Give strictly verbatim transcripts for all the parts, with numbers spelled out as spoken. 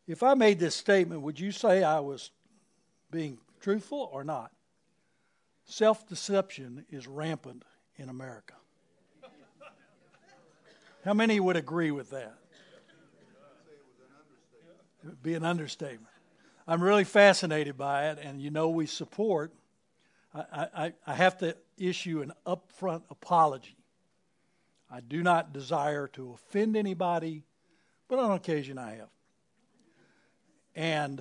If I made this statement, would you say I was being truthful or not? Self-deception is rampant in America. How many would agree with that? It would be an understatement. I'm really fascinated by it, and you know we support. I, I, I have to issue an upfront apology. I do not desire to offend anybody, but on occasion I have. And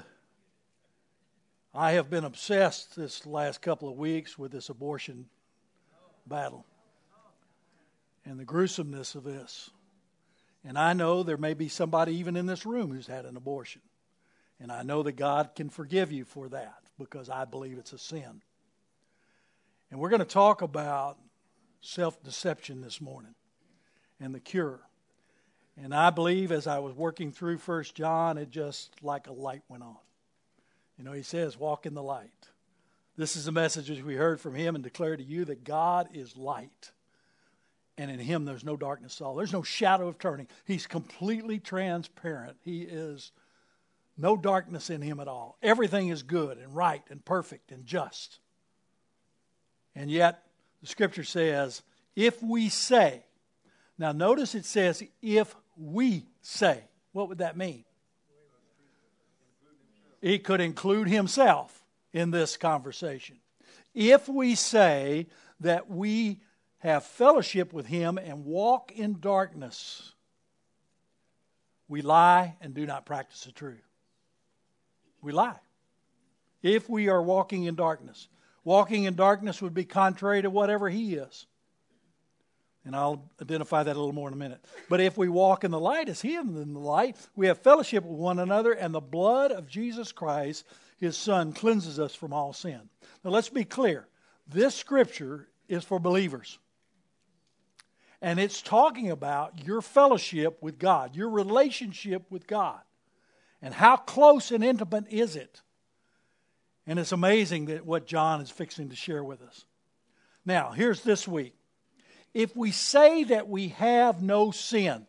I have been obsessed this last couple of weeks with this abortion battle and the gruesomeness of this. And I know there may be somebody even in this room who's had an abortion. And I know that God can forgive you for that because I believe it's a sin. And we're going to talk about self-deception this morning and the cure. And I believe as I was working through First John, it just like a light went on. You know, he says, walk in the light. This is the message which we heard from him and declare to you that God is light. And in him there's no darkness at all. There's no shadow of turning. He's completely transparent. He is no darkness in him at all. Everything is good and right and perfect and just. And yet the scripture says, if we say, now notice it says, if we say, what would that mean? He could include himself in this conversation. If we say that we have fellowship with him and walk in darkness, we lie and do not practice the truth. We lie. If we are walking in darkness. Walking in darkness would be contrary to whatever he is. And I'll identify that a little more in a minute. But if we walk in the light as he is in the light, we have fellowship with one another, and the blood of Jesus Christ, his Son, cleanses us from all sin. Now let's be clear. This scripture is for believers. And it's talking about your fellowship with God, your relationship with God. And how close and intimate is it? And it's amazing that what John is fixing to share with us. Now, here's this week. If we say that we have no sin,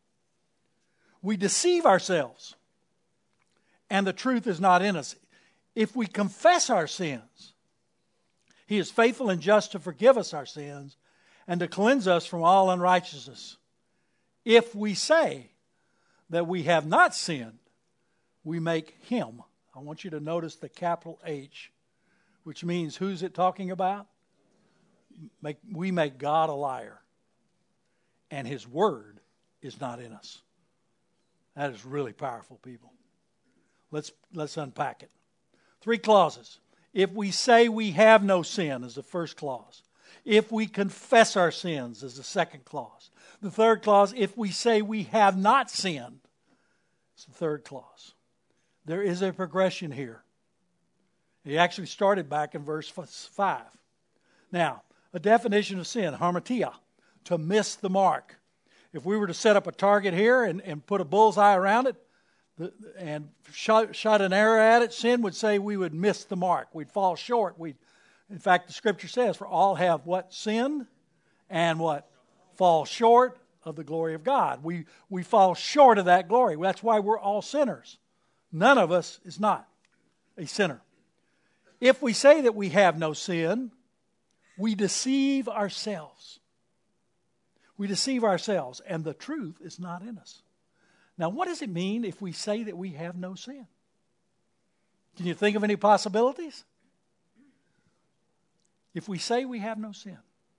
we deceive ourselves, and the truth is not in us. If we confess our sins, he is faithful and just to forgive us our sins and to cleanse us from all unrighteousness. If we say that we have not sinned, we make him. I want you to notice the capital H, which means who's it talking about? Make, we make God a liar, and his word is not in us. That is really powerful, people. Let's, let's unpack it. Three clauses. If we say we have no sin is the first clause. If we confess our sins is the second clause. The third clause, if we say we have not sinned, is the third clause. There is a progression here. He actually started back in verse five. Now, a definition of sin, hamartia, to miss the mark. If we were to set up a target here and, and put a bullseye around it the, and shot, shot an arrow at it, sin would say we would miss the mark. We'd fall short. We'd, in fact, the scripture says, for all have what? Sinned and what? Fall short of the glory of God. We, we fall short of that glory. That's why we're all sinners. None of us is not a sinner. If we say that we have no sin, we deceive ourselves. We deceive ourselves, and the truth is not in us. Now, what does it mean if we say that we have no sin? Can you think of any possibilities? If we say we have no sin,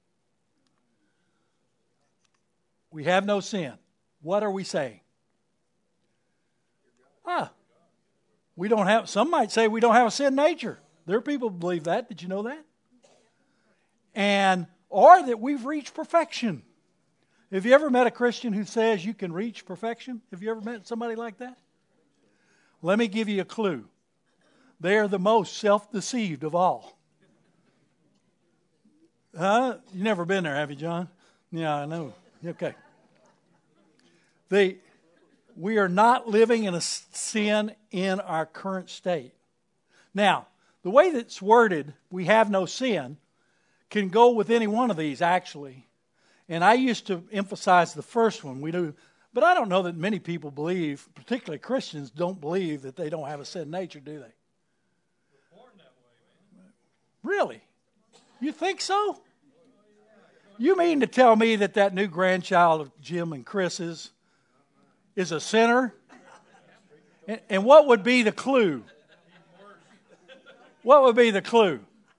we have no sin, what are we saying? Ah, we don't have, some might say we don't have a sin nature. There are people who believe that. Did you know that? And, or that we've reached perfection. Have you ever met a Christian who says you can reach perfection? Have you ever met somebody like that? Let me give you a clue. They are the most self-deceived of all. Huh? You've never been there, have you, John? Yeah, I know. Okay. They, we are not living in a sin in our current state. Now, the way that it's worded, we have no sin, can go with any one of these, actually. And I used to emphasize the first one. We do, But I don't know that many people believe, particularly Christians, don't believe that they don't have a sin nature, do they? Really? You think so? You mean to tell me that that new grandchild of Jim and Chris's is a sinner? And, and what would be the clue? What would be the clue?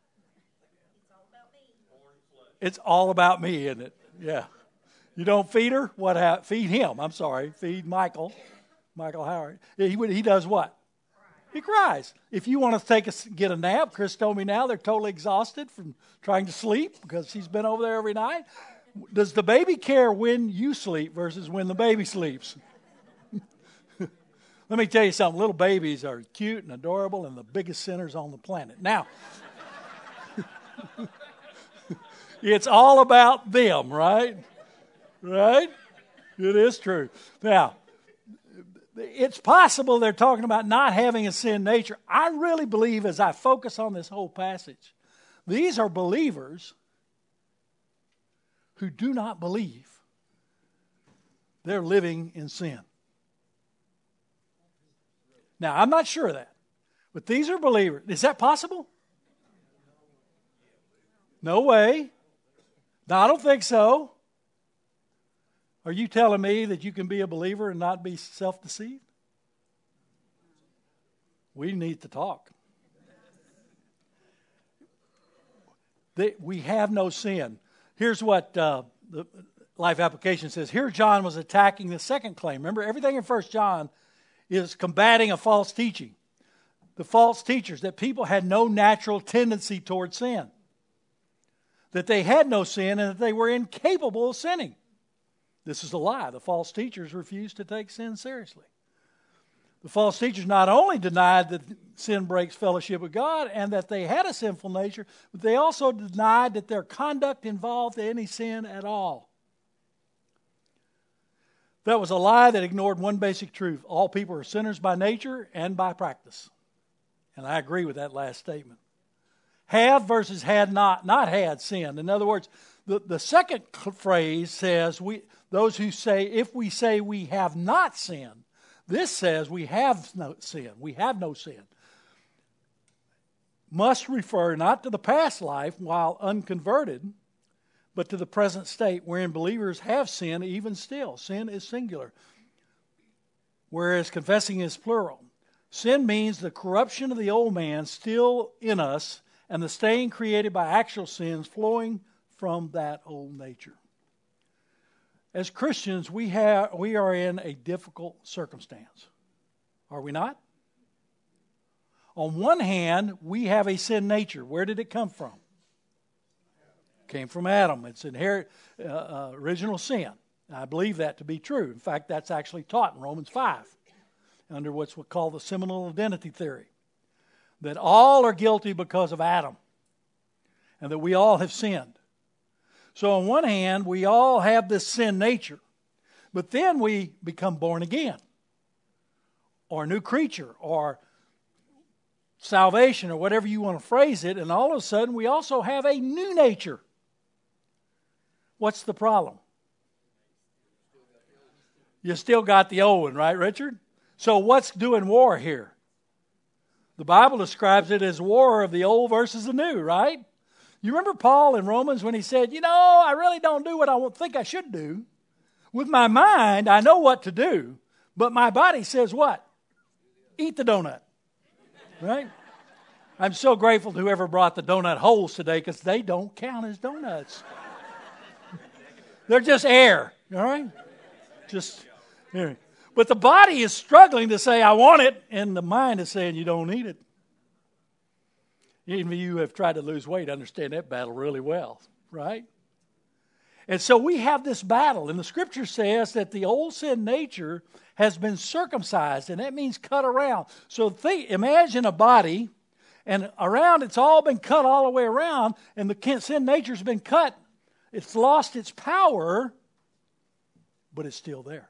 It's all about me, isn't it? Yeah. You don't feed her? What ha- feed him? I'm sorry. Feed Michael. Michael Howard. He would. He does what? He cries. If you want to take a, get a nap, Chris told me now they're totally exhausted from trying to sleep because she's been over there every night. Does the baby care when you sleep versus when the baby sleeps? Let me tell you something. Little babies are cute and adorable and the biggest sinners on the planet. Now, it's all about them, right? Right? It is true. Now, it's possible they're talking about not having a sin nature. I really believe, as I focus on this whole passage, these are believers who do not believe they're living in sin. Now, I'm not sure of that, but these are believers. Is that possible? No way. No, I don't think so. Are you telling me that you can be a believer and not be self-deceived? We need to talk. They, we have no sin. Here's what uh, the Life Application says. Here John was attacking the second claim. Remember, everything in First John is combating a false teaching. The false teachers, that people had no natural tendency toward sin. That they had no sin and that they were incapable of sinning. This is a lie. The false teachers refused to take sin seriously. The false teachers not only denied that sin breaks fellowship with God and that they had a sinful nature, but they also denied that their conduct involved any sin at all. That was a lie that ignored one basic truth. All people are sinners by nature and by practice. And I agree with that last statement. Have versus had not, not had sinned. In other words, the, the second phrase says, we those who say, if we say we have not sinned, this says we have no sin. We have no sin. Must refer not to the past life while unconverted, but to the present state wherein believers have sinned even still. Sin is singular, whereas confessing is plural. Sin means the corruption of the old man still in us and the stain created by actual sins flowing from that old nature. As Christians, we have we are in a difficult circumstance. Are we not? On one hand, we have a sin nature. Where did it come from? It came from Adam. It's inherent, uh, uh, original sin. I believe that to be true. In fact, that's actually taught in Romans five, under what's called the seminal identity theory. That all are guilty because of Adam, and that we all have sinned. So on one hand, we all have this sin nature, but then we become born again, or a new creature, or salvation, or whatever you want to phrase it, and all of a sudden we also have a new nature. What's the problem? You still got the old one, right, Richard? So what's doing war here? The Bible describes it as war of the old versus the new, right? You remember Paul in Romans when he said, you know, I really don't do what I think I should do. With my mind, I know what to do, but my body says what? Eat the donut, right? I'm so grateful to whoever brought the donut holes today because they don't count as donuts. They're just air, all right? Just here. But the body is struggling to say, I want it, and the mind is saying, you don't need it. Even if you have tried to lose weight, understand that battle really well, right? And so we have this battle, and the Scripture says that the old sin nature has been circumcised, and that means cut around. So think, imagine a body, and around it's all been cut all the way around, and the sin nature's been cut. It's lost its power, but it's still there.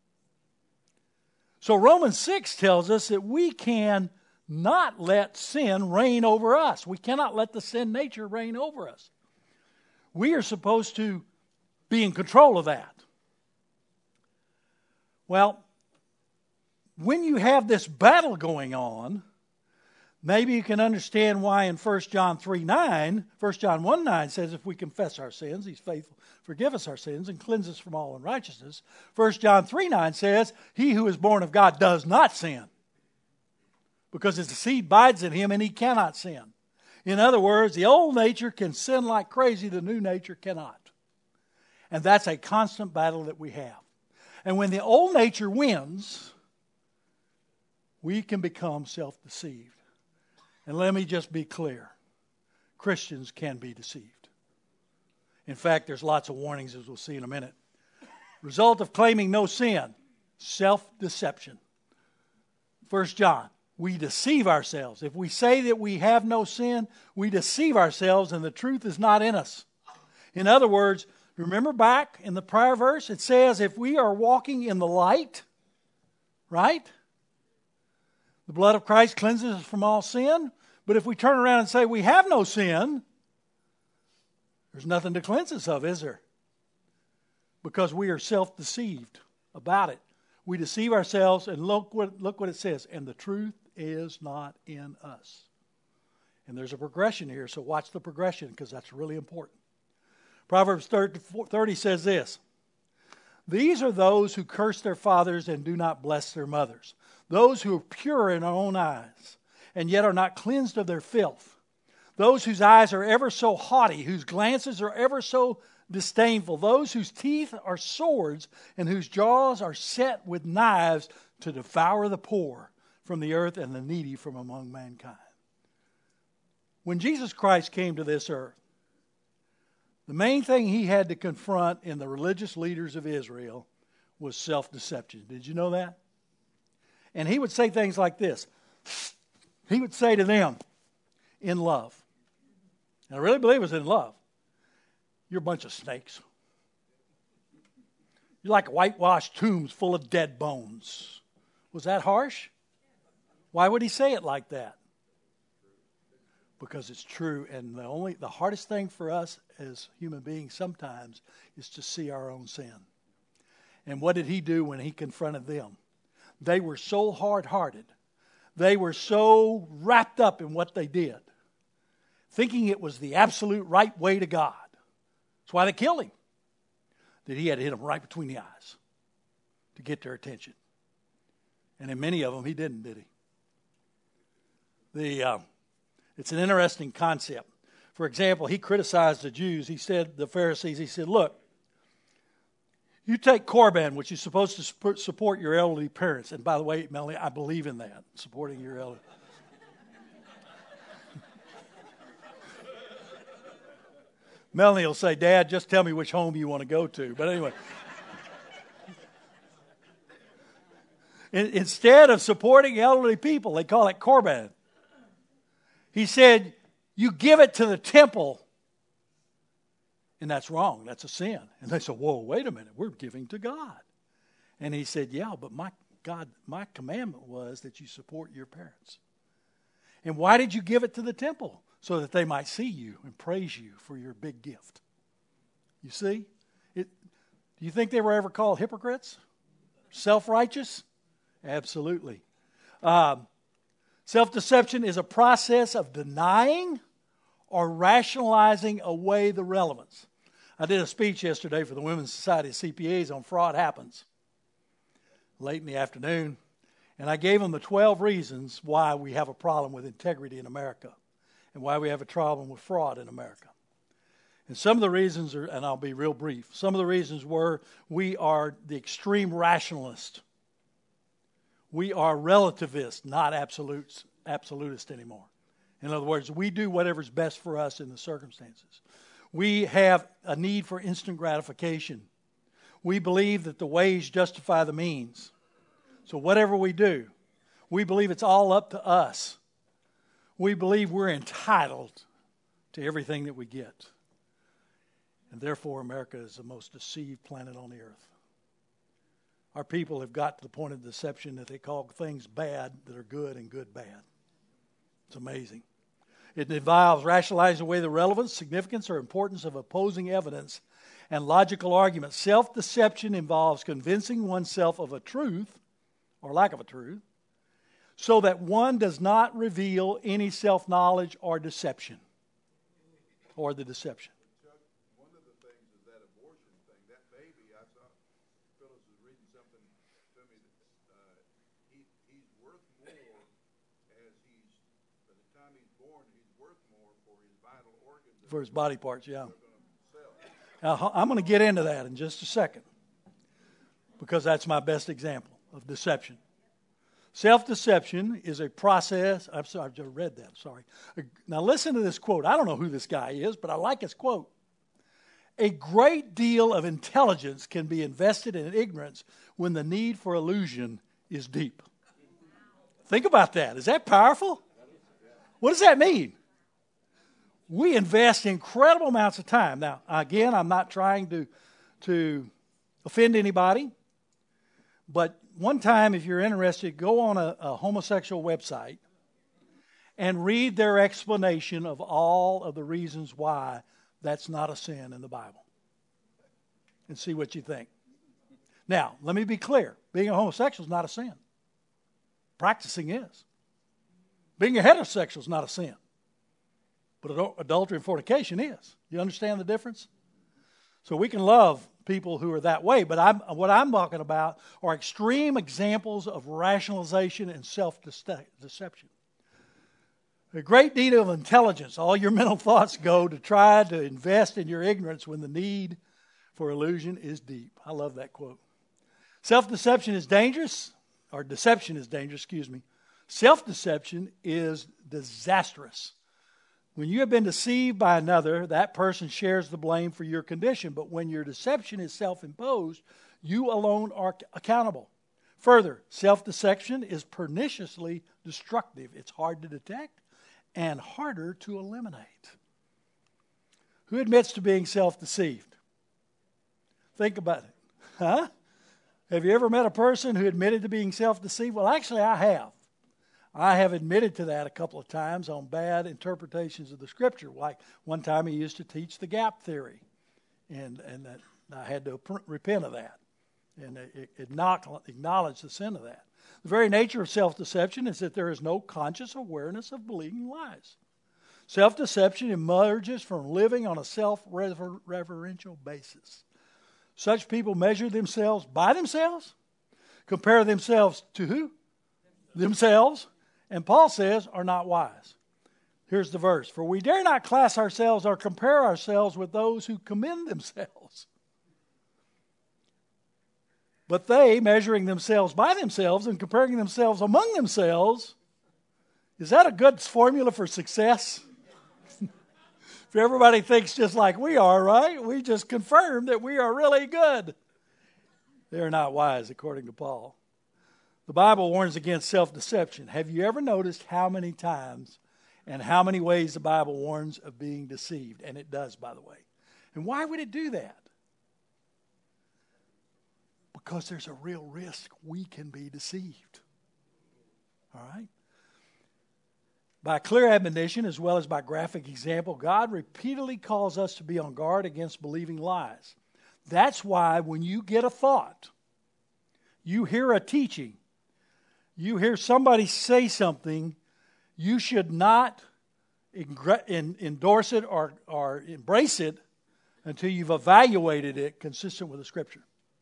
So Romans six tells us that we can not let sin reign over us. We cannot let the sin nature reign over us. We are supposed to be in control of that. Well, when you have this battle going on, maybe you can understand why in First John three nine, First John one nine says if we confess our sins, He's faithful, forgive us our sins, and cleanse us from all unrighteousness. First John three nine says, he who is born of God does not sin, because his seed abides in him and he cannot sin. In other words, the old nature can sin like crazy, the new nature cannot. And that's a constant battle that we have. And when the old nature wins, we can become self-deceived. And let me just be clear. Christians can be deceived. In fact, there's lots of warnings, as we'll see in a minute. Result of claiming no sin, self-deception. First John, we deceive ourselves. If we say that we have no sin, we deceive ourselves and the truth is not in us. In other words, remember back in the prior verse, it says if we are walking in the light, right? The blood of Christ cleanses us from all sin. But if we turn around and say we have no sin, there's nothing to cleanse us of, is there? Because we are self-deceived about it. We deceive ourselves, and look what, look what it says. And the truth is not in us. And there's a progression here, so watch the progression because that's really important. Proverbs thirty says this. These are those who curse their fathers and do not bless their mothers. Those who are pure in our own eyes, and yet are not cleansed of their filth. Those whose eyes are ever so haughty, whose glances are ever so disdainful. Those whose teeth are swords, and whose jaws are set with knives to devour the poor from the earth and the needy from among mankind. When Jesus Christ came to this earth, the main thing he had to confront in the religious leaders of Israel was self-deception. Did you know that? And he would say things like this. He would say to them, in love, and I really believe it was in love, you're a bunch of snakes. You're like whitewashed tombs full of dead bones. Was that harsh? Why would he say it like that? Because it's true, and the only the hardest thing for us as human beings sometimes is to see our own sin. And what did he do when he confronted them? They were so hard-hearted. They were so wrapped up in what they did, thinking it was the absolute right way to God. That's why they killed him. That he had to hit them right between the eyes to get their attention. And in many of them, he didn't, did he? The uh, it's an interesting concept. For example, he criticized the Jews. He said, the Pharisees, he said, look, you take Corban, which is supposed to support your elderly parents. And by the way, Melanie, I believe in that, supporting your elderly. Melanie will say, Dad, just tell me which home you want to go to. But anyway. Instead of supporting elderly people, they call it Corban. He said, you give it to the temple. And that's wrong. That's a sin. And they said, whoa, wait a minute. We're giving to God. And he said, yeah, but my God, my commandment was that you support your parents. And why did you give it to the temple? So that they might see you and praise you for your big gift. You see? It, do you think they were ever called hypocrites? Self-righteous? Absolutely. Um, self-deception is a process of denying or rationalizing away the relevance. I did a speech yesterday for the Women's Society of C P As on fraud happens late in the afternoon, and I gave them the twelve reasons why we have a problem with integrity in America and why we have a problem with fraud in America. And some of the reasons are, and I'll be real brief, some of the reasons were we are the extreme rationalist. We are relativist, not absolute, absolutist anymore. In other words, we do whatever's best for us in the circumstances. We have a need for instant gratification. We believe that the ways justify the means. So whatever we do, we believe it's all up to us. We believe we're entitled to everything that we get. And therefore, America is the most deceived planet on the earth. Our people have got to the point of deception that they call things bad that are good and good bad. It's amazing. It involves rationalizing away the relevance, significance, or importance of opposing evidence and logical argument. Self-deception involves convincing oneself of a truth, or lack of a truth, so that one does not reveal any self-knowledge or deception, or the deception. Chuck, one of the things is that abortion thing. That baby, I saw, Phyllis was reading something to me that uh, he, he's worth more as he's, by the time he's born, he's worth more for his vital organs. For his body parts, yeah. Now, Now, I'm going to get into that in just a second, because that's my best example of deception. Self-deception is a process. I'm sorry, I've just read that. Sorry. Now listen to this quote. I don't know who this guy is, but I like his quote. A great deal of intelligence can be invested in ignorance when the need for illusion is deep. Think about that. Is that powerful? What does that mean? We invest incredible amounts of time. Now, again, I'm not trying to, to offend anybody, but one time, if you're interested, go on a, a homosexual website and read their explanation of all of the reasons why that's not a sin in the Bible, and see what you think. Now, let me be clear. Being a homosexual is not a sin. Practicing is. Being a heterosexual is not a sin. But adultery and fornication is. You understand the difference? So we can love people who are that way, but I'm, what I'm talking about are extreme examples of rationalization and self-deception. A great deal of intelligence, all your mental thoughts go to try to invest in your ignorance when the need for illusion is deep. I love that quote. Self-deception is dangerous, or deception is dangerous, excuse me. Self-deception is disastrous. When you have been deceived by another, that person shares the blame for your condition. But when your deception is self-imposed, you alone are accountable. Further, self-deception is perniciously destructive. It's hard to detect and harder to eliminate. Who admits to being self-deceived? Think about it. Huh? Have you ever met a person who admitted to being self-deceived? Well, actually, I have. I have admitted to that a couple of times on bad interpretations of the Scripture. Like one time he used to teach the gap theory, and and that I had to repent of that and acknowledge the sin of that. The very nature of self-deception is that there is no conscious awareness of believing lies. Self-deception emerges from living on a self-referential basis. Such people measure themselves by themselves, compare themselves to who? Themselves. And Paul says, are not wise. Here's the verse. For we dare not class ourselves or compare ourselves with those who commend themselves. But they, measuring themselves by themselves and comparing themselves among themselves, is that a good formula for success? If everybody thinks just like we are, right? We just confirm that we are really good. They're not wise, according to Paul. The Bible warns against self-deception. Have you ever noticed how many times and how many ways the Bible warns of being deceived? And it does, by the way. And why would it do that? Because there's a real risk we can be deceived. All right? By clear admonition as well as by graphic example, God repeatedly calls us to be on guard against believing lies. That's why when you get a thought, you hear a teaching, you hear somebody say something, you should not endorse it or, or embrace it until you've evaluated it consistent with the Scripture.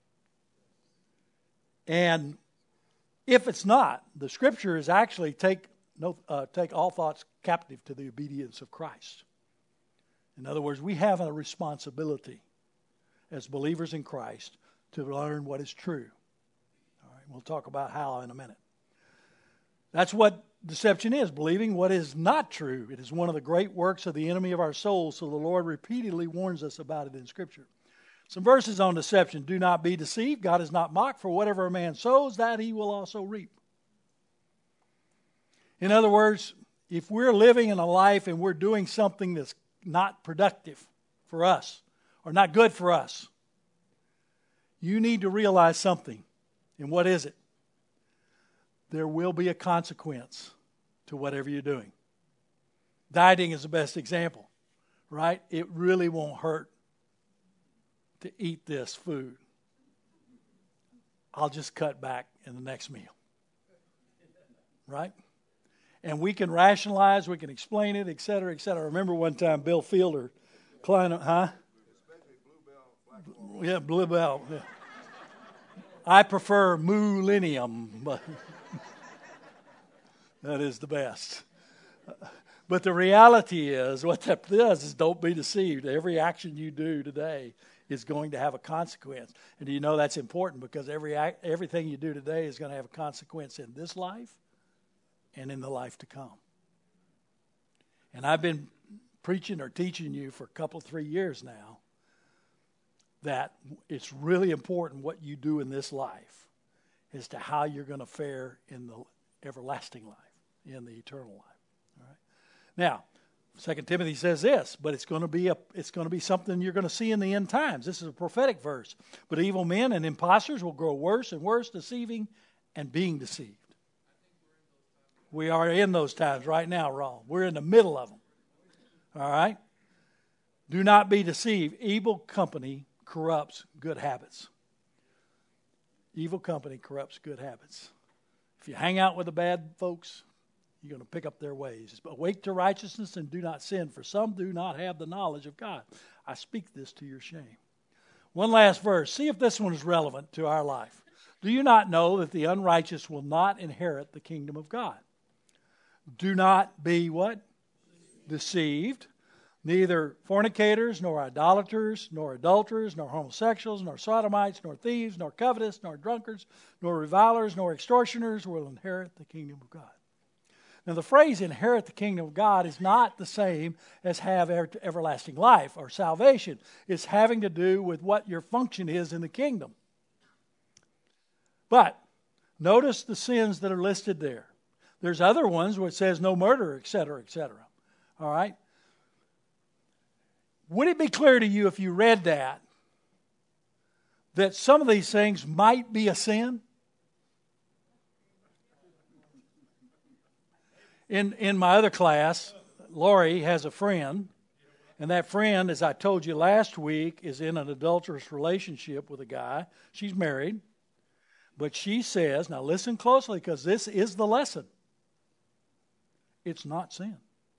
And if it's not, the Scripture is actually take no uh, take all thoughts captive to the obedience of Christ. In other words, we have a responsibility as believers in Christ to learn what is true. All right, we'll talk about how in a minute. That's what deception is, believing what is not true. It is one of the great works of the enemy of our souls, so the Lord repeatedly warns us about it in Scripture. Some verses on deception. Do not be deceived. God is not mocked, for whatever a man sows, that he will also reap. In other words, if we're living in a life and we're doing something that's not productive for us or not good for us, you need to realize something. And what is it? There will be a consequence to whatever you're doing. Dieting is the best example, right? It really won't hurt to eat this food, I'll just cut back in the next meal. Right? And we can rationalize, we can explain it, et cetera, et cetera. I remember one time Bill Fielder, Klein, huh? Yeah, Blue Bell. Yeah. I prefer Millennium, but that is the best. But the reality is, what that does is don't be deceived. Every action you do today is going to have a consequence. And do you know that's important? Because every act, everything you do today is going to have a consequence in this life and in the life to come. And I've been preaching or teaching you for a couple, three years now that it's really important what you do in this life as to how you're going to fare in the everlasting life, in the eternal life. All right. Now, Second Timothy says this, but it's going to be a it's going to be something you're going to see in the end times. This is a prophetic verse. But evil men and impostors will grow worse and worse, deceiving and being deceived. We are in those times right now, Ron. We're in the middle of them. All right? Do not be deceived. Evil company corrupts good habits. Evil company corrupts good habits. If you hang out with the bad folks, you're going to pick up their ways. But awake to righteousness and do not sin, for some do not have the knowledge of God. I speak this to your shame. One last verse. See if this one is relevant to our life. Do you not know that the unrighteous will not inherit the kingdom of God? Do not be what? Deceived. Neither fornicators, nor idolaters, nor adulterers, nor homosexuals, nor sodomites, nor thieves, nor covetous, nor drunkards, nor revilers, nor extortioners will inherit the kingdom of God. Now, the phrase inherit the kingdom of God is not the same as have everlasting life or salvation. It's having to do with what your function is in the kingdom. But notice the sins that are listed there. There's other ones where it says no murder, et cetera, et cetera. All right? Would it be clear to you if you read that, that some of these things might be a sin? In in my other class, Lori has a friend, and that friend, as I told you last week, is in an adulterous relationship with a guy. She's married, but she says, now listen closely because this is the lesson. It's not sin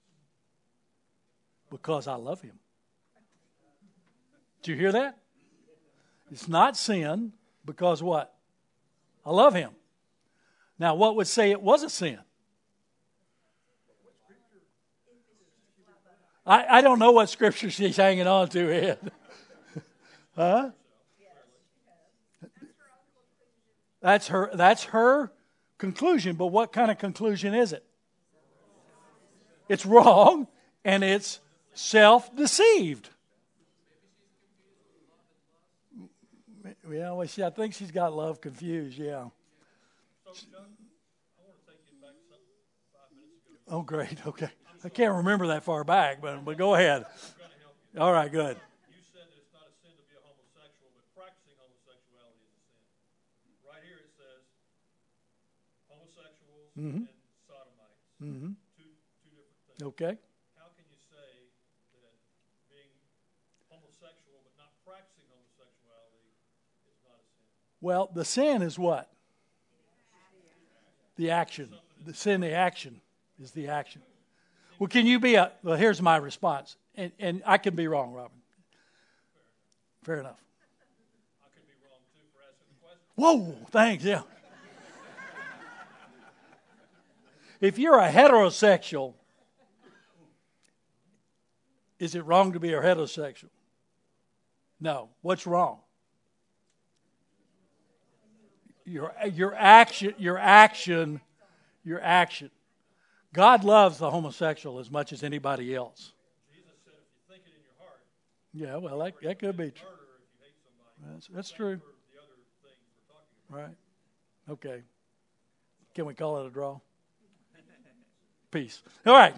because I love him. Did you hear that? It's not sin because what? I love him. Now, what would say it was a sin? I, I don't know what scripture she's hanging on to, Ed. Huh? That's her, that's her conclusion, but what kind of conclusion is it? It's wrong, and it's self-deceived. Yeah, well, she, I think she's got love confused, yeah. Oh, great, okay. I can't remember that far back, but, but go ahead. All right, good. You said that it's not a sin to be a homosexual, but practicing homosexuality is a sin. Right here it says homosexuals mm-hmm. and sodomites. Mm-hmm. Two, two different things. Okay. How can you say that being homosexual but not practicing homosexuality is not a sin? Well, the sin is what? The action. The sin, the action, is the action. Well, can you be a, well, here's my response, and, and I can be wrong, Robin. Fair enough. I could be wrong, too, for asking the question. Whoa, thanks, yeah. If you're a heterosexual, is it wrong to be a heterosexual? No. What's wrong? Your, your action, your action, your action. God loves the homosexual as much as anybody else. Jesus said if you think it in your heart. Yeah, well, that, that could be true. That's, that's true. Right. Okay. Can we call it a draw? Peace. All right.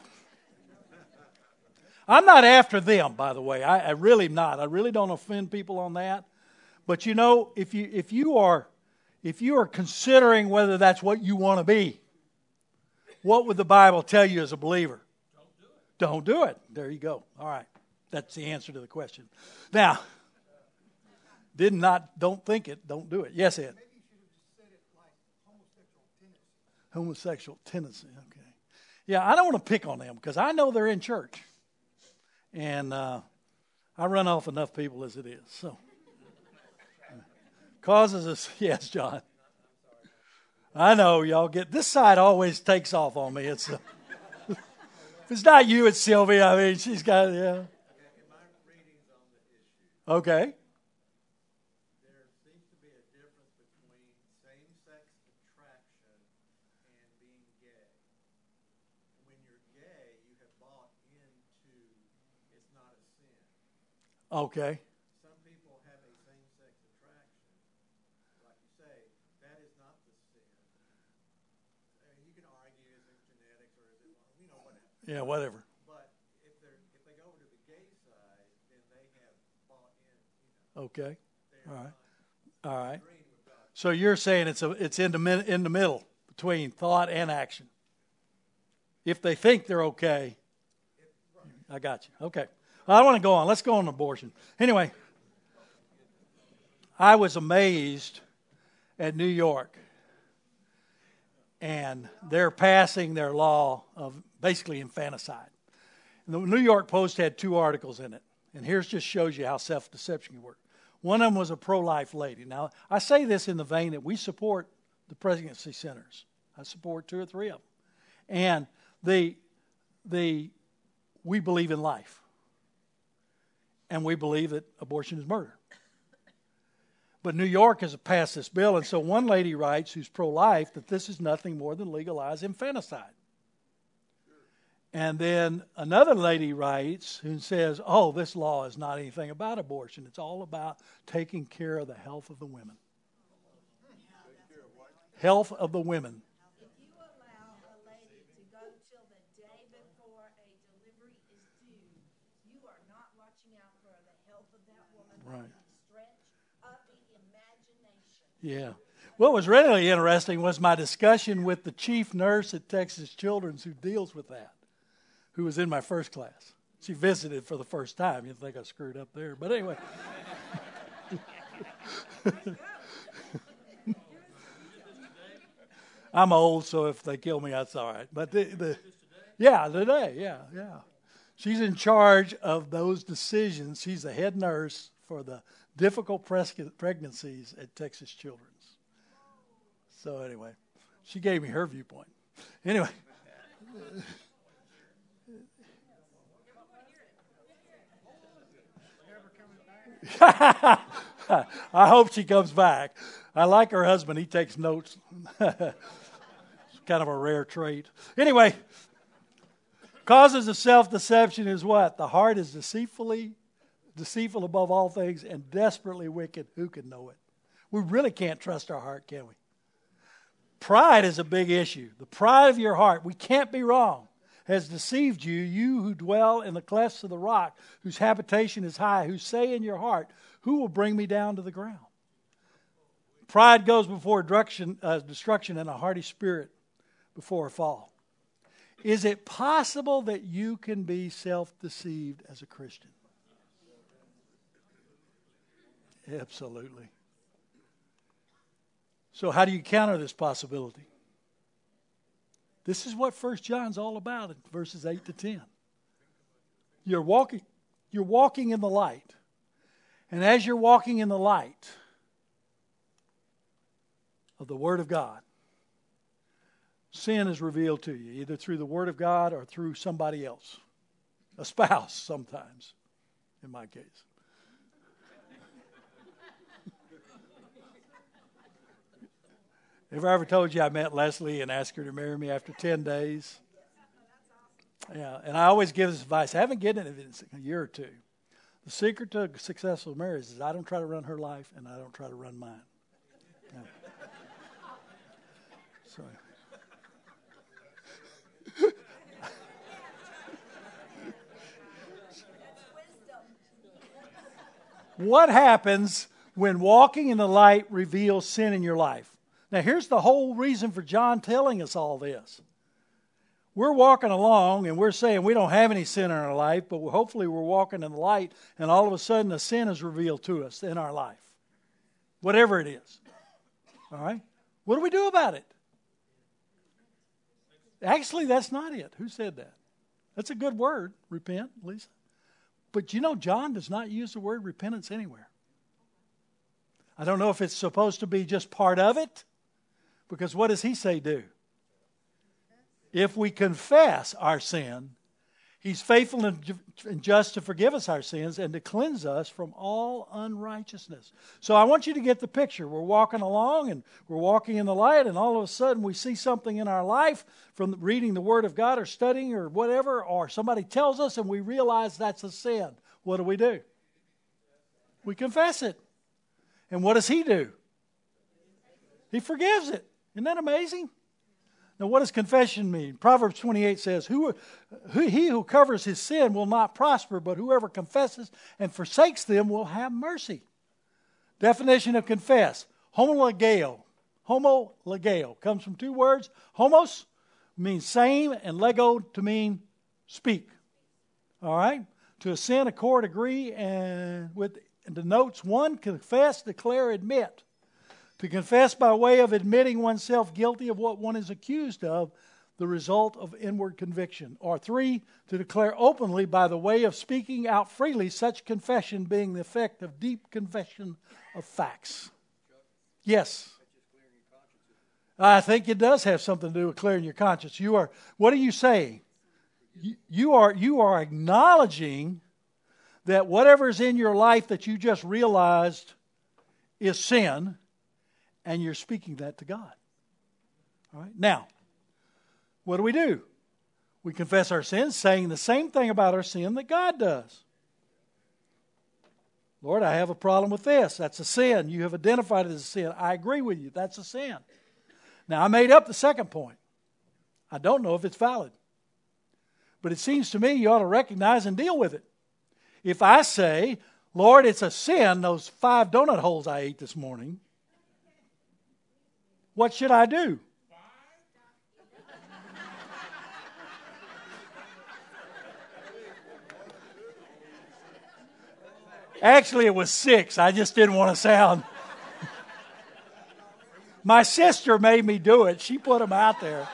I'm not after them, by the way. I, I really am not. I really don't offend people on that. But you know, if you if you are if you are considering whether that's what you want to be, what would the Bible tell you as a believer? Don't do it. Don't do it. There you go. All right. That's the answer to the question. Now, Did not, don't think it, don't do it. Yes, Ed? Maybe you should have just said it like homosexual tendency. Homosexual tendency, okay. Yeah, I don't want to pick on them because I know they're in church. And uh, I run off enough people as it is. So, causes us, yes, John. I know y'all get, this side always takes off on me. It's uh, if it's not you, it's Sylvia. I mean, she's got, yeah. Okay. There seems to be a difference between same-sex attraction and being gay. When you're gay, you have bought into it's not a sin. Okay. Some people have a same-sex attraction. Like you say, that is not the sin. I mean, you can argue, is it genetics or is it, you know, whatever. Yeah, whatever. But if they're if they go over to the gay side, then they have bought in, you know. Okay. they're All right. not All right. agreeing with God. So you're saying it's a it's in the mid- in the middle between thought and action. If they think they're okay, I got you. Okay. Well, I want to go on. Let's go on abortion. Anyway, I was amazed at New York, and they're passing their law of basically infanticide. And the New York Post had two articles in it, and here's just shows you how self-deception can work. One of them was a pro-life lady. Now, I say this in the vein that we support the pregnancy centers. I support two or three of them. And the, the, we believe in life. And we believe that abortion is murder. But New York has passed this bill, and so one lady writes, who's pro-life, that this is nothing more than legalized infanticide. And then another lady writes who says, oh, this law is not anything about abortion. It's all about taking care of the health of the women. Health of the women. If you allow a lady to go till the day before a delivery is due, you are not watching out for the health of that woman. Right. Stretch up the imagination. Yeah. What was really interesting was my discussion with the chief nurse at Texas Children's who deals with that, who was in my first class. She visited for the first time. You'd think I screwed up there. But anyway. I'm old, so if they kill me, that's all right. But the, the yeah, today, yeah, yeah. She's in charge of those decisions. She's the head nurse for the difficult pres- pregnancies at Texas Children's. So anyway, she gave me her viewpoint. Anyway. I hope she comes back. I like her husband. He takes notes. It's kind of a rare trait. Anyway, causes of self-deception is what? The heart is deceitfully, deceitful above all things and desperately wicked. Who can know it? We really can't trust our heart, can we? Pride is a big issue. The pride of your heart, we can't be wrong, has deceived you, you who dwell in the clefts of the rock, whose habitation is high, who say in your heart, who will bring me down to the ground? Pride goes before destruction, uh, destruction and a haughty spirit before a fall. Is it possible that you can be self-deceived as a Christian? Absolutely. So how do you counter this possibility? This is what First John's all about in verses eight to ten. You're walking, you're walking in the light. And as you're walking in the light of the Word of God, sin is revealed to you, either through the Word of God or through somebody else. A spouse sometimes, in my case. Have I ever told you I met Leslie and asked her to marry me after ten days? Yeah, and I always give this advice. I haven't given it in a year or two. The secret to a successful marriage is I don't try to run her life and I don't try to run mine. Yeah. So. What happens when walking in the light reveals sin in your life? Now, here's the whole reason for John telling us all this. We're walking along and we're saying we don't have any sin in our life, but hopefully we're walking in the light and all of a sudden a sin is revealed to us in our life. whatever it is. All right? What do we do about it? Actually, that's not it. Who said that? That's a good word, repent, Lisa. But you know, John does not use the word repentance anywhere. I don't know if it's supposed to be just part of it, because what does he say do? If we confess our sin, He's faithful and just to forgive us our sins and to cleanse us from all unrighteousness. So I want you to get the picture. We're walking along and we're walking in the light, and all of a sudden we see something in our life from reading the Word of God or studying or whatever, or somebody tells us and we realize that's a sin. What do we do? We confess it. And what does He do? He forgives it. Isn't that amazing? Now, what does confession mean? Proverbs twenty-eight says, who, who, he who covers his sin will not prosper, but whoever confesses and forsakes them will have mercy. Definition of confess. Homologeo. Homologeo comes from two words. Homos means same, and lego to mean speak. All right? To assent, accord, agree, and with and denotes one, confess, declare, admit. To confess by way of admitting oneself guilty of what one is accused of, the result of inward conviction. Or three, to declare openly by the way of speaking out freely, such confession being the effect of deep confession of facts. Yes. I think it does have something to do with clearing your conscience. You are, what are you saying? You, you are, you are acknowledging that whatever is in your life that you just realized is sin, and you're speaking that to God. All right. Now, what do we do? We confess our sins, saying the same thing about our sin that God does. Lord, I have a problem with this. That's a sin. You have identified it as a sin. I agree with you. That's a sin. Now, I made up the second point. I don't know if it's valid. But it seems to me you ought to recognize and deal with it. If I say, Lord, it's a sin, those five donut holes I ate this morning, what should I do? Actually, it was six. I just didn't want to sound. My sister made me do it. She put them out there.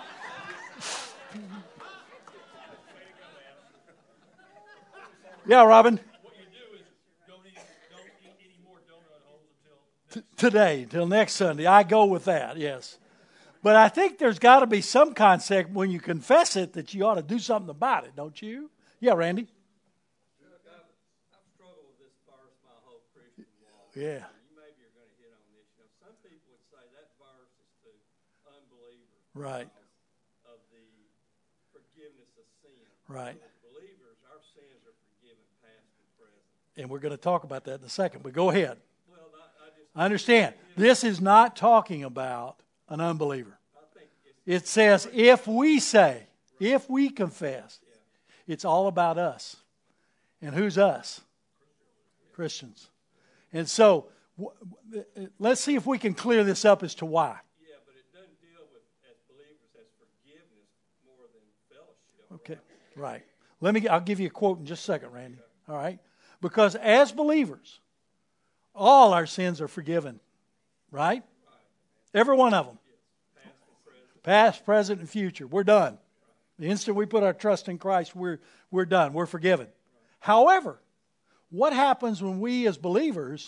Yeah, Robin. What you do is don't eat, don't eat any more donut holes until T- today, until next Sunday. I go with that, yes. But I think there's got to be some concept when you confess it that you ought to do something about it, don't you? Yeah, Randy? Chuck, I've, I've struggled with this verse my whole Christian walk. Yeah. You maybe you're going to hit on this. You know, some people would say that verse is to unbelievers. Right. Of the forgiveness of sin. Right. As believers, our sins are forgiven, past and present. And we're going to talk about that in a second, but go ahead. Well, I, I just I understand. This is not talking about an unbeliever. I think it's It says, if we say, if we confess, it's all about us. And who's us? Christians. And so, w- w- let's see if we can clear this up as to why. yeah, but it doesn't deal with as believers as forgiveness more than fellowship. Okay, right. Let me. I'll give you a quote in just a second, Randy. All right, because as believers, all our sins are forgiven, right? Every one of them, past, present, and future. We're done. The instant we put our trust in Christ, we're we're done. We're forgiven. However, what happens when we as believers,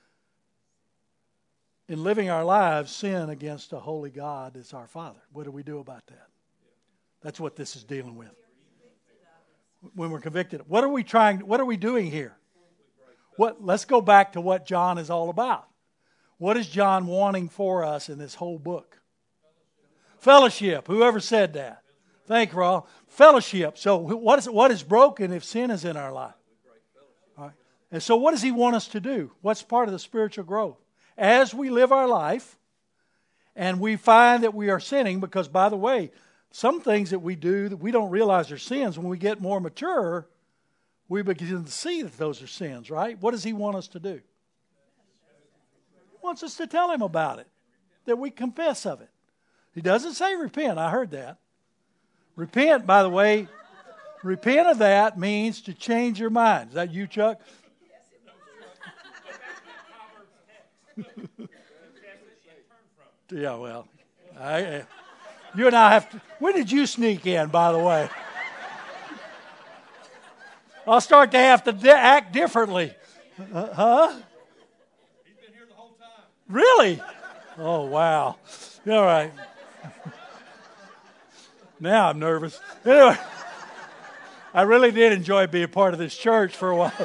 in living our lives, sin against a holy God as our Father? What do we do about that? That's what this is dealing with. When we're convicted, what are we trying? What are we doing here? What? Let's go back to what John is all about. What is John wanting for us in this whole book? Fellowship. Whoever said that? Thank you, Raul. Fellowship. So what is what is broken if sin is in our life? All right. And so what does he want us to do? What's part of the spiritual growth? As we live our life and we find that we are sinning, because by the way, some things that we do that we don't realize are sins, when we get more mature, we begin to see that those are sins, right? What does he want us to do? He wants us to tell him about it, that we confess of it. He doesn't say repent. I heard that. Repent, by the way, repent of that means to change your mind. Is that you, Chuck? Yeah, well, I, you and I have to. When did you sneak in, by the way? I'll start to have to di- act differently. Uh, huh? He's been here the whole time. Really? Oh, wow. All right. Now I'm nervous. Anyway, I really did enjoy being part of this church for a while.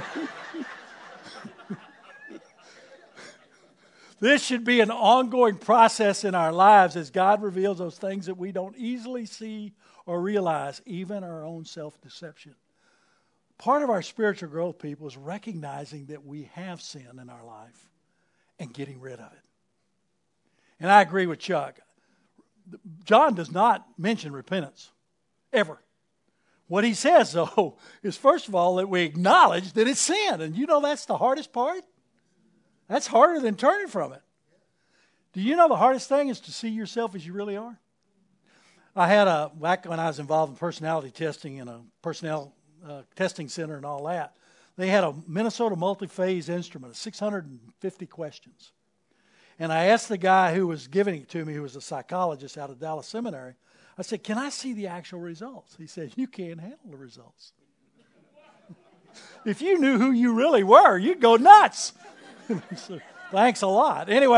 This should be an ongoing process in our lives as God reveals those things that we don't easily see or realize, even our own self-deception. Part of our spiritual growth, people, is recognizing that we have sin in our life and getting rid of it. And I agree with Chuck. John does not mention repentance, ever. What he says, though, is first of all that we acknowledge that it's sin. And you know that's the hardest part? That's harder than turning from it. Do you know the hardest thing is to see yourself as you really are? I had a, back when I was involved in personality testing in a personnel uh, testing center and all that, they had a Minnesota multi-phase instrument of six hundred fifty questions. And I asked the guy who was giving it to me, who was a psychologist out of Dallas Seminary, I said, can I see the actual results? He said, you can't handle the results. If you knew who you really were, you'd go nuts. So, thanks a lot. Anyway,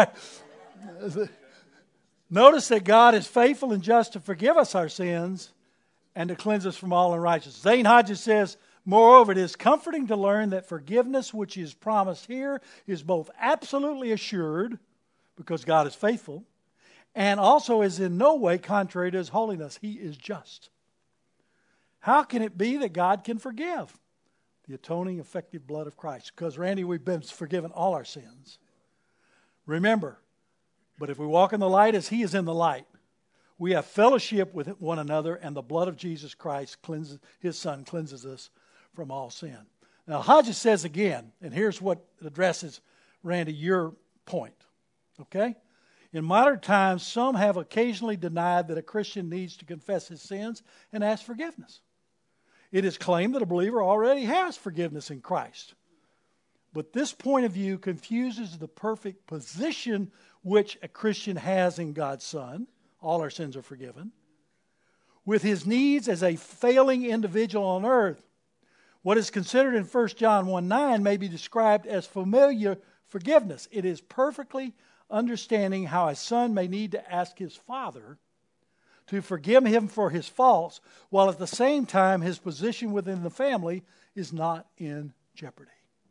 notice that God is faithful and just to forgive us our sins and to cleanse us from all unrighteousness. Zane Hodges says, moreover, it is comforting to learn that forgiveness which is promised here is both absolutely assured, because God is faithful, and also is in no way contrary to His holiness. He is just. How can it be that God can forgive? The atoning, effective blood of Christ. Because, Randy, we've been forgiven all our sins. Remember, but if we walk in the light as He is in the light, we have fellowship with one another, and the blood of Jesus Christ, cleanses, His Son, cleanses us from all sin. Now, Hodges says again, and here's what addresses, Randy, your point. Okay? In modern times, some have occasionally denied that a Christian needs to confess his sins and ask forgiveness. It is claimed that a believer already has forgiveness in Christ. But this point of view confuses the perfect position which a Christian has in God's Son, all our sins are forgiven, with his needs as a failing individual on earth. What is considered in First John one nine may be described as familiar forgiveness. It is perfectly understanding how a son may need to ask his father to forgive him for his faults, while at the same time his position within the family is not in jeopardy.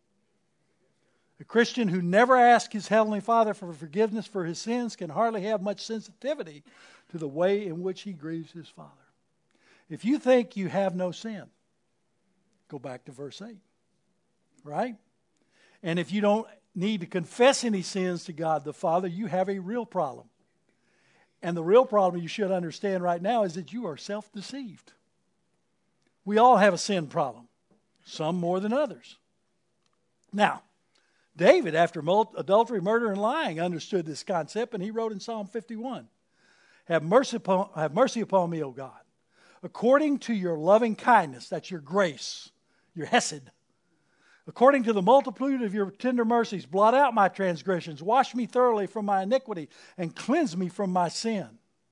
A Christian who never asks his Heavenly Father for forgiveness for his sins can hardly have much sensitivity to the way in which he grieves his Father. If you think you have no sin, go back to verse eight, right? And if you don't need to confess any sins to God the Father, you have a real problem. And the real problem you should understand right now is that you are self-deceived. We all have a sin problem, some more than others. Now, David, after adultery, murder, and lying, understood this concept, and he wrote in Psalm fifty-one, Have mercy upon, have mercy upon me, O God, according to your loving kindness, that's your grace, your hesed. According to the multitude of your tender mercies, blot out my transgressions, wash me thoroughly from my iniquity, and cleanse me from my sin.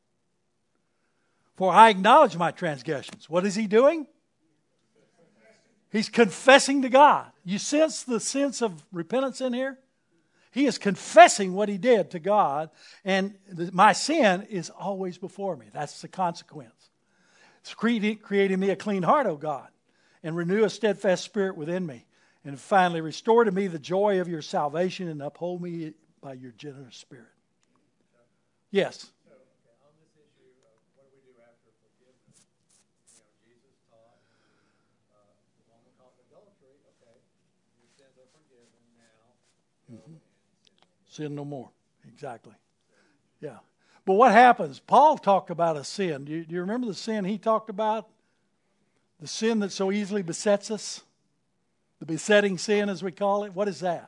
For I acknowledge my transgressions. What is he doing? He's confessing to God. You sense the sense of repentance in here? He is confessing what he did to God, and my sin is always before me. That's the consequence. It's creating, creating me a clean heart, O God, and renew a steadfast spirit within me. And finally, restore to me the joy of your salvation and uphold me by your generous spirit. Yes? So, okay, on this issue of what do we do after forgiveness? You know, Jesus taught uh, the woman caught in adultery, okay, your sins are forgiven now. Mm-hmm. Sin no more. Exactly. Yeah. But what happens? Paul talked about a sin. Do you, do you remember the sin he talked about? The sin that so easily besets us? The besetting sin, as we call it. What is that?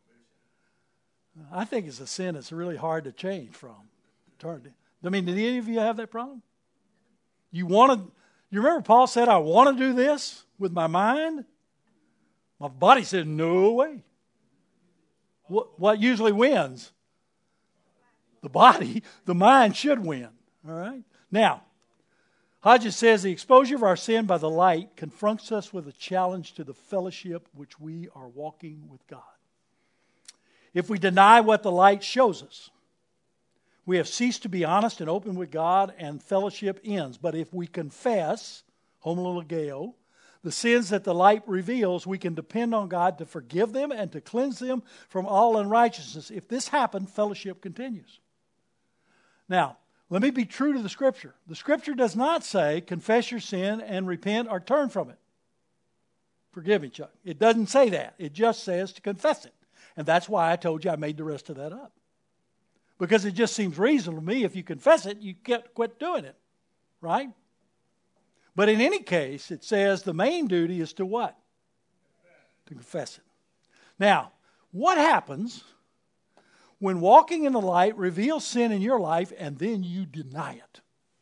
I think it's a sin that's really hard to change from. I mean, did any of you have that problem? You want to, you remember Paul said, I want to do this with my mind? My body said, no way. what, what usually wins? The body. The mind should win. All right? Now, Hodges says the exposure of our sin by the light confronts us with a challenge to the fellowship which we are walking with God. If we deny what the light shows us, we have ceased to be honest and open with God, and fellowship ends. But if we confess, homologeo, the sins that the light reveals, we can depend on God to forgive them and to cleanse them from all unrighteousness. If this happens, fellowship continues. Now, let me be true to the Scripture. The Scripture does not say, confess your sin and repent or turn from it. Forgive me, Chuck. It doesn't say that. It just says to confess it. And that's why I told you I made the rest of that up. Because it just seems reasonable to me, if you confess it, you can't quit doing it. Right? But in any case, it says the main duty is to what? To confess it. Now, what happens when walking in the light reveals sin in your life and then you deny it?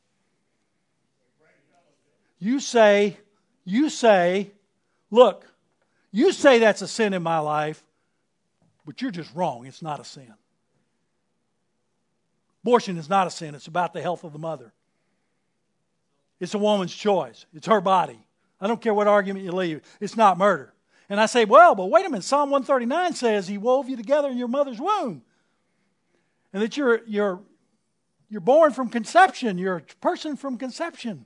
You say, you say, look, you say that's a sin in my life, but you're just wrong. It's not a sin. Abortion is not a sin. It's about the health of the mother. It's a woman's choice. It's her body. I don't care what argument you leave. It's not murder. And I say, well, but wait a minute. Psalm one thirty-nine says he wove you together in your mother's womb. And that you're, you're, you're born from conception. You're a person from conception.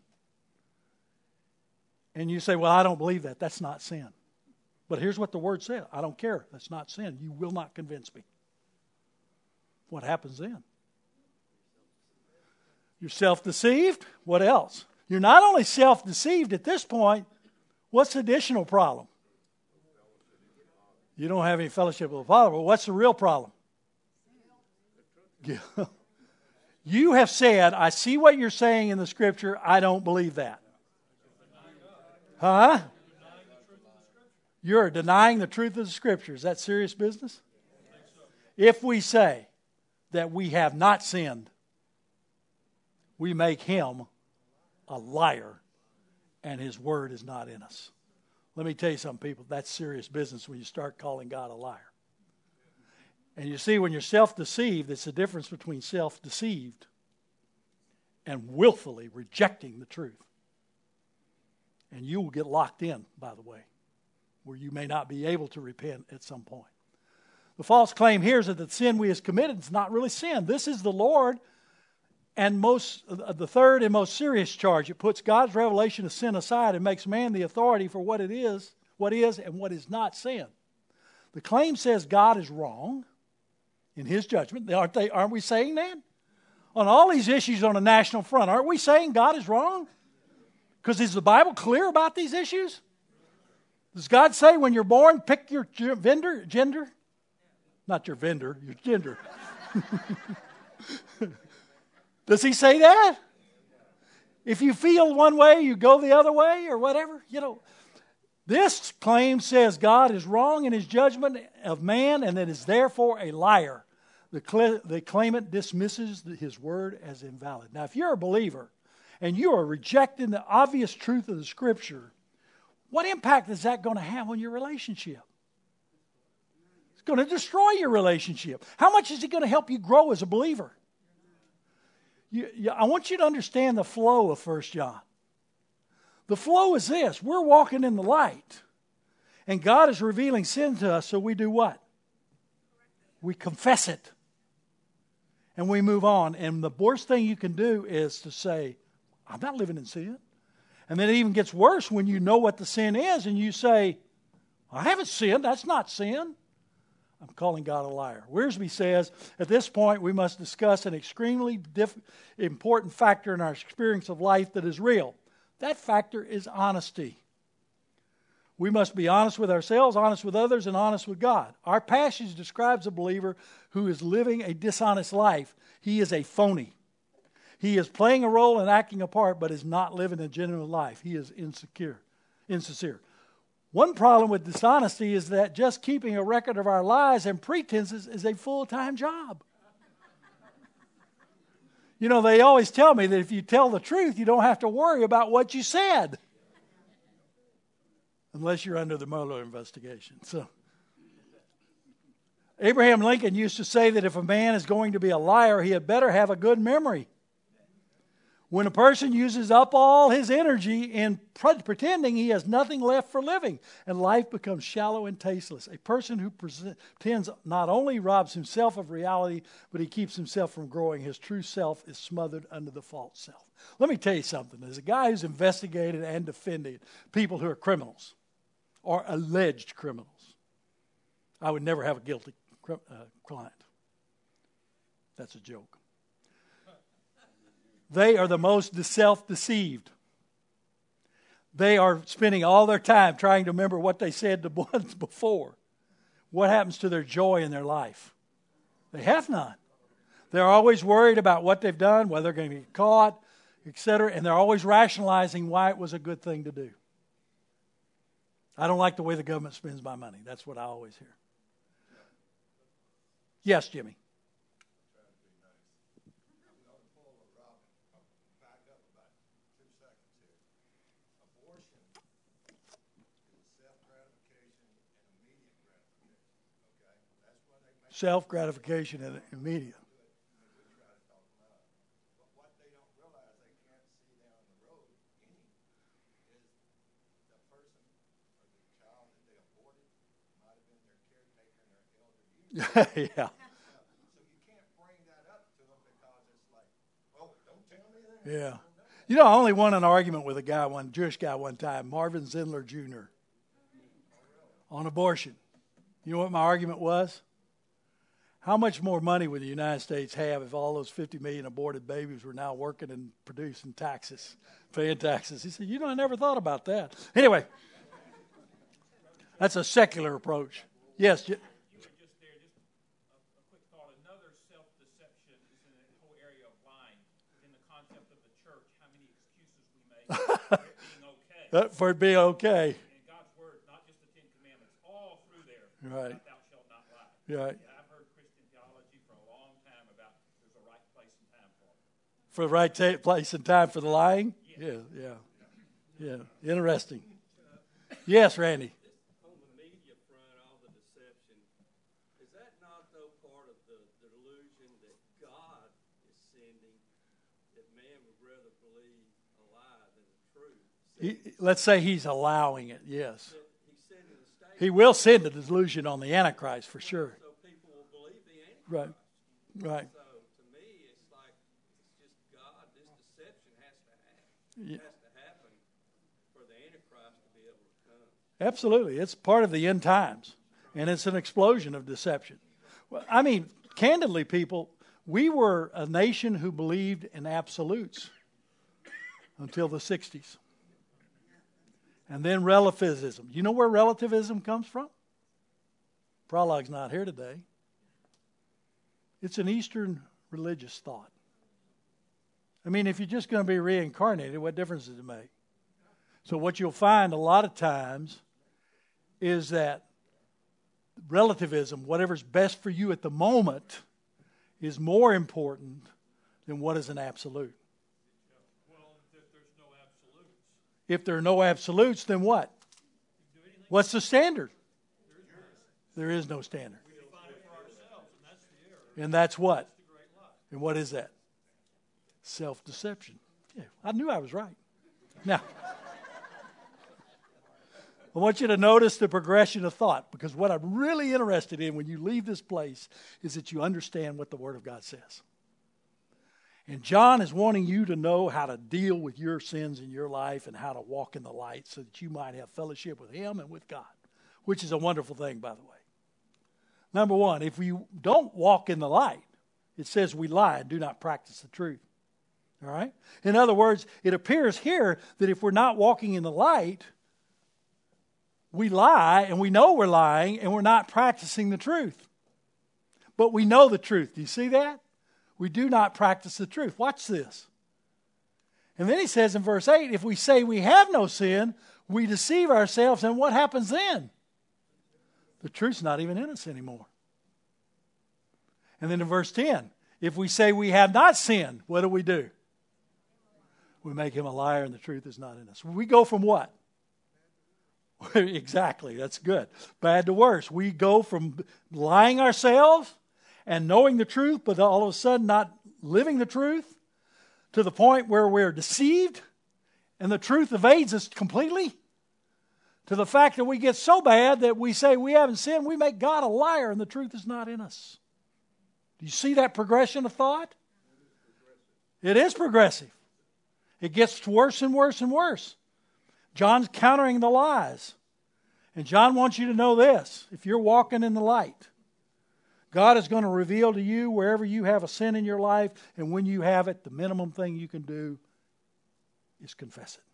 And you say, well, I don't believe that. That's not sin. But here's what the Word says. I don't care. That's not sin. You will not convince me. What happens then? You're self-deceived. What else? You're not only self-deceived at this point, what's the additional problem? You don't have any fellowship with the Father. But what's the real problem? You have said, I see what you're saying in the Scripture. I don't believe that. Huh? You're denying the truth of the Scripture. Is that serious business? If we say that we have not sinned, we make him a liar, and his word is not in us. Let me tell you something, people. That's serious business when you start calling God a liar. And you see, when you're self-deceived, it's the difference between self-deceived and willfully rejecting the truth. And you will get locked in, by the way, where you may not be able to repent at some point. The false claim here is that the sin we have committed is not really sin. This is the Lord. And most, the third and most serious charge, it puts God's revelation of sin aside and makes man the authority for what it is, what is and what is not sin. The claim says God is wrong in His judgment. Aren't they? Aren't we saying that? On all these issues on a national front, aren't we saying God is wrong? Because is the Bible clear about these issues? Does God say when you're born, pick your vendor, gender? Not your vendor, your gender. Does He say that? If you feel one way, you go the other way or whatever? You know, this claim says God is wrong in His judgment of man and that is therefore a liar. The, cl- the claimant dismisses His word as invalid. Now, if you're a believer and you are rejecting the obvious truth of the Scripture, what impact is that going to have on your relationship? It's going to destroy your relationship. How much is it going to help you grow as a believer? You, you, I want you to understand the flow of First John. The flow is this. We're walking in the light. And God is revealing sin to us, so we do what? We confess it. And we move on. And the worst thing you can do is to say, I'm not living in sin. And then it even gets worse when you know what the sin is and you say, I haven't sinned. That's not sin. I'm calling God a liar. Wiersbe says, at this point, we must discuss an extremely diff- important factor in our experience of life that is real. That factor is honesty. We must be honest with ourselves, honest with others, and honest with God. Our passage describes a believer who is living a dishonest life. He is a phony. He is playing a role and acting a part, but is not living a genuine life. He is insecure, insincere. One problem with dishonesty is that just keeping a record of our lies and pretenses is a full-time job. You know, they always tell me that if you tell the truth, you don't have to worry about what you said. Unless you're under the Mueller investigation. So, Abraham Lincoln used to say that if a man is going to be a liar, he had better have a good memory. When a person uses up all his energy in pretending, he has nothing left for living, and life becomes shallow and tasteless. A person who pretends not only robs himself of reality, but he keeps himself from growing. His true self is smothered under the false self. Let me tell you something. As a guy who's investigated and defended people who are criminals or alleged criminals, I would never have a guilty uh, client. That's a joke. They are the most self-deceived. They are spending all their time trying to remember what they said the ones before. What happens to their joy in their life? They have none. They're always worried about what they've done, whether they're going to get caught, et cetera, and they're always rationalizing why it was a good thing to do. I don't like the way the government spends my money. That's what I always hear. Yes, Jimmy. Self-gratification and immediate. But what they don't realize, they can't see down the road any, is the person or the child that they aborted might have been their caretaker and their elder youth. Yeah. So you can't bring that up to them because it's like, oh, don't tell me that. Yeah. You know, I only won an argument with a guy, one Jewish guy one time, Marvin Zindler Junior, on abortion. You know what my argument was? How much more money would the United States have if all those fifty million aborted babies were now working and producing taxes, paying taxes? He said, you know, I never thought about that. Anyway, that's a secular approach. Yes. You were just there, just a, a quick thought. Another self-deception is in the whole area of lying. In the concept of the church, how many excuses we make for it being okay. For it being okay. In God's word, not just the Ten Commandments, all through there. Right. Thou shalt not lie. Right. Yeah, I've heard Christian theology for a long time about there's a right place and time for it. For the right ta- place and time for the lying? Yeah, yeah. Yeah. Interesting. Yes, Randy. On the media front, all the deception, is that not, though, part of the, the delusion that God is sending, that man would rather believe a lie than the truth? He, let's say he's allowing it, yes. He's sending a statement. He will send a delusion on the Antichrist for sure. So people will believe the Antichrist. Right, right. So to me, it's like, it's just God, this deception has to happen. Yeah. It has to happen for the Antichrist to be able to come. Absolutely. It's part of the end times, and it's an explosion of deception. Well, I mean, candidly, people, we were a nation who believed in absolutes until the sixties. And then relativism. You know where relativism comes from? Prologue's not here today. It's an Eastern religious thought. I mean, if you're just going to be reincarnated, what difference does it make? So what you'll find a lot of times is that relativism, whatever's best for you at the moment, is more important than what is an absolute. Well, if there's no absolutes, If there are no absolutes, then what? What's the standard? There is no standard. we define it for ourselves, and that's the error. And that's what? That's the great lie. And what is that? Self-deception. Yeah, I knew I was right. Now, I want you to notice the progression of thought, because what I'm really interested in when you leave this place is that you understand what the Word of God says. And John is wanting you to know how to deal with your sins in your life and how to walk in the light so that you might have fellowship with Him and with God, which is a wonderful thing, by the way. Number one, if we don't walk in the light, it says we lie and do not practice the truth. All right? In other words, it appears here that if we're not walking in the light, we lie and we know we're lying and we're not practicing the truth. But we know the truth. Do you see that? We do not practice the truth. Watch this. And then he says in verse eight, if we say we have no sin, we deceive ourselves. And what happens then? The truth's not even in us anymore. And then in verse ten, if we say we have not sinned, what do we do? We make him a liar and the truth is not in us. We go from what? Exactly, that's good. Bad to worse. We go from lying ourselves and knowing the truth, but all of a sudden not living the truth, to the point where we're deceived and the truth evades us completely, to the fact that we get so bad that we say we haven't sinned, we make God a liar and the truth is not in us. Do you see that progression of thought? It is progressive. It gets worse and worse and worse. John's countering the lies. And John wants you to know this. If you're walking in the light, God is going to reveal to you wherever you have a sin in your life, and when you have it, the minimum thing you can do is confess it,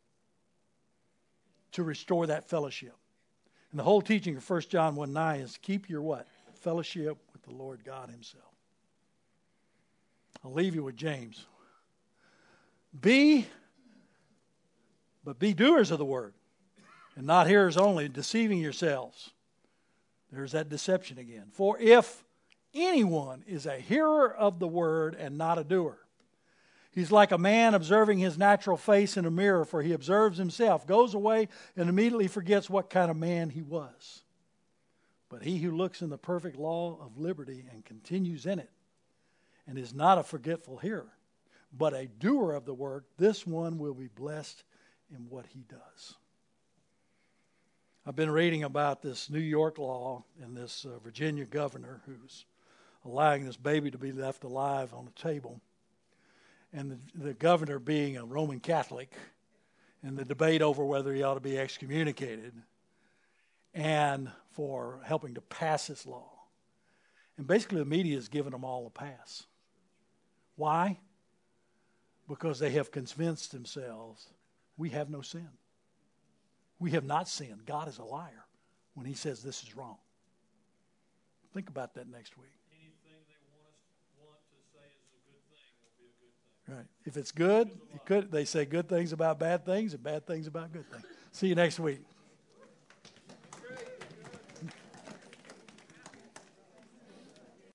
to restore that fellowship. And the whole teaching of First John one nine is keep your what? Fellowship with the Lord God himself. I'll leave you with James. Be, but be doers of the word, and not hearers only, deceiving yourselves. There's that deception again. For if anyone is a hearer of the word and not a doer, he's like a man observing his natural face in a mirror, for he observes himself, goes away, and immediately forgets what kind of man he was. But he who looks in the perfect law of liberty and continues in it, and is not a forgetful hearer, but a doer of the word, this one will be blessed in what he does. I've been reading about this New York law and this uh, Virginia governor who's allowing this baby to be left alive on the table. And the, the governor being a Roman Catholic, and the debate over whether he ought to be excommunicated, and for helping to pass this law. And basically the media has given them all a pass. Why? Because they have convinced themselves we have no sin. We have not sinned. God is a liar when he says this is wrong. Think about that next week. Anything they want us want to say is a good thing will be a good thing. Right. If it's good, it could, they say good things about bad things and bad things about good things. See you next week.